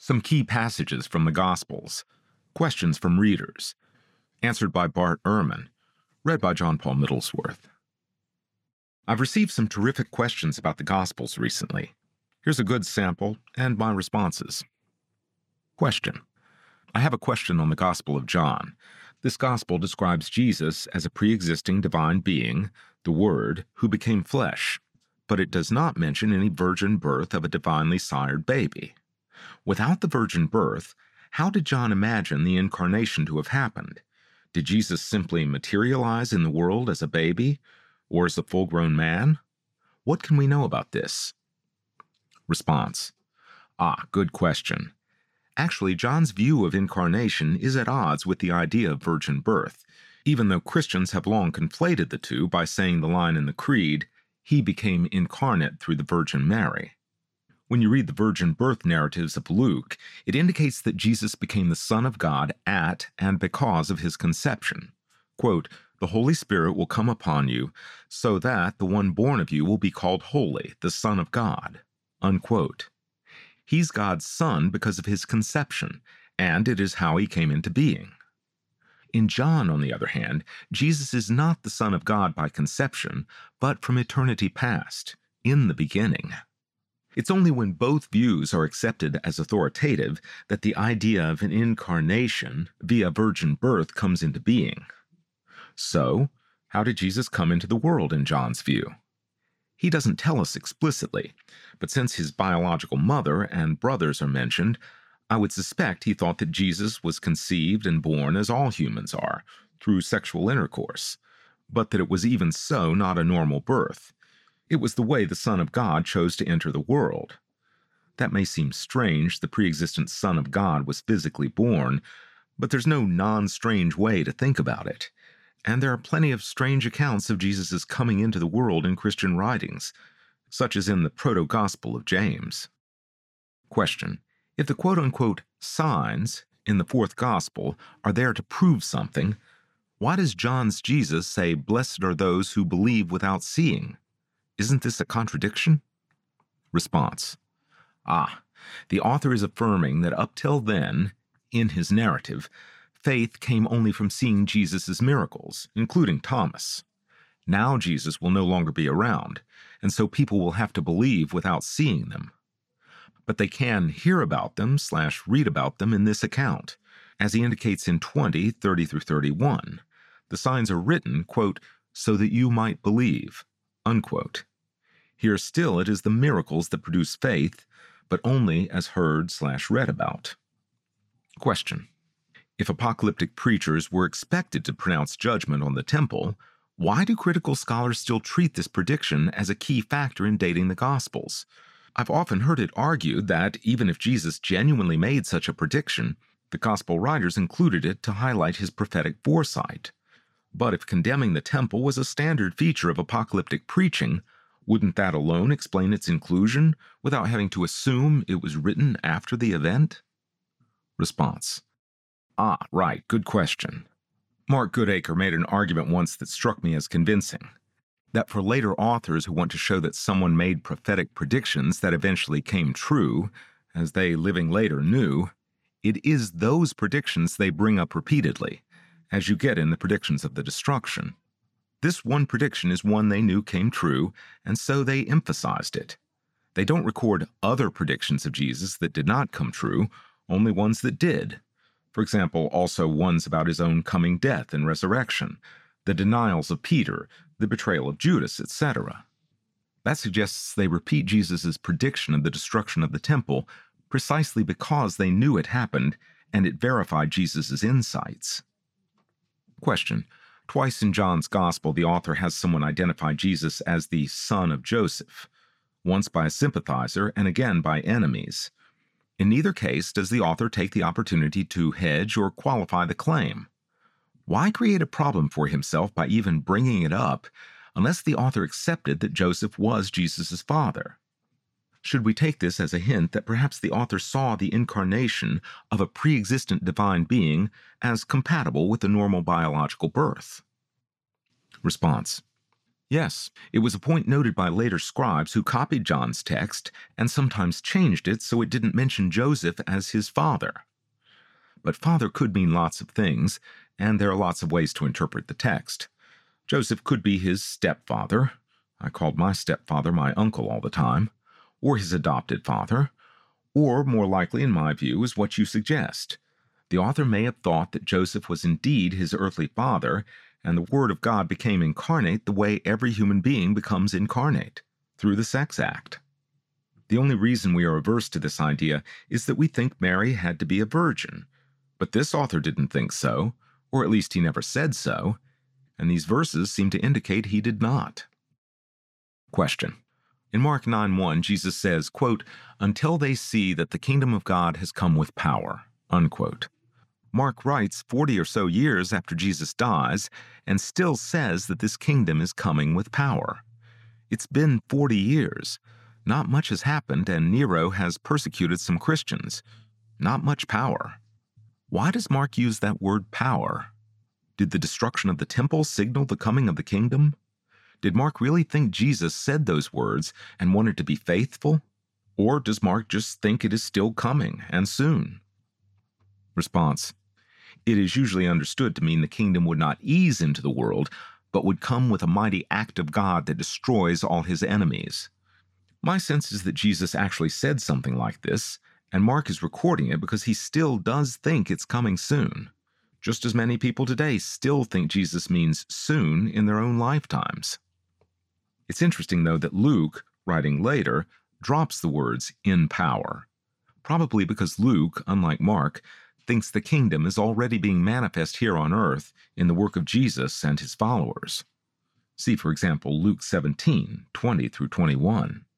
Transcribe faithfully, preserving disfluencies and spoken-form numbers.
Some key passages from the Gospels. Questions from readers. Answered by Bart Ehrman. Read by John Paul Middlesworth. I've received some terrific questions about the Gospels recently. Here's a good sample and my responses. Question. I have a question on the Gospel of John. This Gospel describes Jesus as a pre-existing divine being, the Word, who became flesh, but it does not mention any virgin birth of a divinely sired baby. Without the virgin birth, how did John imagine the incarnation to have happened? Did Jesus simply materialize in the world as a baby, or as a full-grown man? What can we know about this? Response. Ah, good question. Actually, John's view of incarnation is at odds with the idea of virgin birth, even though Christians have long conflated the two by saying the line in the Creed, "He became incarnate through the Virgin Mary." When you read the virgin birth narratives of Luke, it indicates that Jesus became the Son of God at and because of his conception. Quote, "The Holy Spirit will come upon you, so that the one born of you will be called holy, the Son of God." Unquote. He's God's Son because of his conception, and it is how he came into being. In John, on the other hand, Jesus is not the Son of God by conception, but from eternity past, in the beginning. It's only when both views are accepted as authoritative that the idea of an incarnation via virgin birth comes into being. So, how did Jesus come into the world in John's view? He doesn't tell us explicitly, but since his biological mother and brothers are mentioned, I would suspect he thought that Jesus was conceived and born as all humans are, through sexual intercourse, but that it was even so not a normal birth. It was the way the Son of God chose to enter the world. That may seem strange, the pre-existent Son of God was physically born, but there's no non-strange way to think about it. And there are plenty of strange accounts of Jesus' coming into the world in Christian writings, such as in the Proto-Gospel of James. Question. If the quote-unquote signs in the fourth Gospel are there to prove something, why does John's Jesus say, "Blessed are those who believe without seeing"? Isn't this a contradiction? Response. Ah, the author is affirming that up till then, in his narrative, faith came only from seeing Jesus' miracles, including Thomas. Now Jesus will no longer be around, and so people will have to believe without seeing them. But they can hear about them slash read about them in this account, as he indicates in twenty, thirty through thirty-one. The signs are written, quote, "so that you might believe," unquote. Here still it is the miracles that produce faith, but only as heard slash read about. Question. If apocalyptic preachers were expected to pronounce judgment on the temple, why do critical scholars still treat this prediction as a key factor in dating the Gospels? I've often heard it argued that even if Jesus genuinely made such a prediction, the Gospel writers included it to highlight his prophetic foresight. But if condemning the temple was a standard feature of apocalyptic preaching, wouldn't that alone explain its inclusion without having to assume it was written after the event? Response. Ah, right, good question. Mark Goodacre made an argument once that struck me as convincing, that for later authors who want to show that someone made prophetic predictions that eventually came true, as they living later knew, it is those predictions they bring up repeatedly, as you get in the predictions of the destruction. This one prediction is one they knew came true, and so they emphasized it. They don't record other predictions of Jesus that did not come true, only ones that did. For example, also ones about his own coming death and resurrection, the denials of Peter, the betrayal of Judas, et cetera. That suggests they repeat Jesus' prediction of the destruction of the temple precisely because they knew it happened and it verified Jesus' insights. Question. Twice in John's Gospel, the author has someone identify Jesus as the son of Joseph, once by a sympathizer and again by enemies. In neither case does the author take the opportunity to hedge or qualify the claim. Why create a problem for himself by even bringing it up unless the author accepted that Joseph was Jesus' father? Should we take this as a hint that perhaps the author saw the incarnation of a pre-existent divine being as compatible with a normal biological birth? Response. Yes, it was a point noted by later scribes who copied John's text and sometimes changed it so it didn't mention Joseph as his father. But father could mean lots of things, and there are lots of ways to interpret the text. Joseph could be his stepfather. I called my stepfather my uncle all the time. Or his adopted father. Or, more likely in my view, is what you suggest. The author may have thought that Joseph was indeed his earthly father, and the Word of God became incarnate the way every human being becomes incarnate, through the sex act. The only reason we are averse to this idea is that we think Mary had to be a virgin. But this author didn't think so, or at least he never said so, and these verses seem to indicate he did not. Question. In Mark nine one, Jesus says, quote, "Until they see that the kingdom of God has come with power," unquote. Mark writes forty or so years after Jesus dies and still says that this kingdom is coming with power. It's been forty years. Not much has happened, and Nero has persecuted some Christians. Not much power. Why does Mark use that word power? Did the destruction of the temple signal the coming of the kingdom? Did Mark really think Jesus said those words and wanted to be faithful? Or does Mark just think it is still coming, and soon? Response. It is usually understood to mean the kingdom would not ease into the world, but would come with a mighty act of God that destroys all his enemies. My sense is that Jesus actually said something like this, and Mark is recording it because he still does think it's coming soon. Just as many people today still think Jesus means soon in their own lifetimes. It's interesting, though, that Luke, writing later, drops the words "in power," probably because Luke, unlike Mark, thinks the kingdom is already being manifest here on earth in the work of Jesus and his followers. See, for example, Luke seventeen, twenty through twenty-one.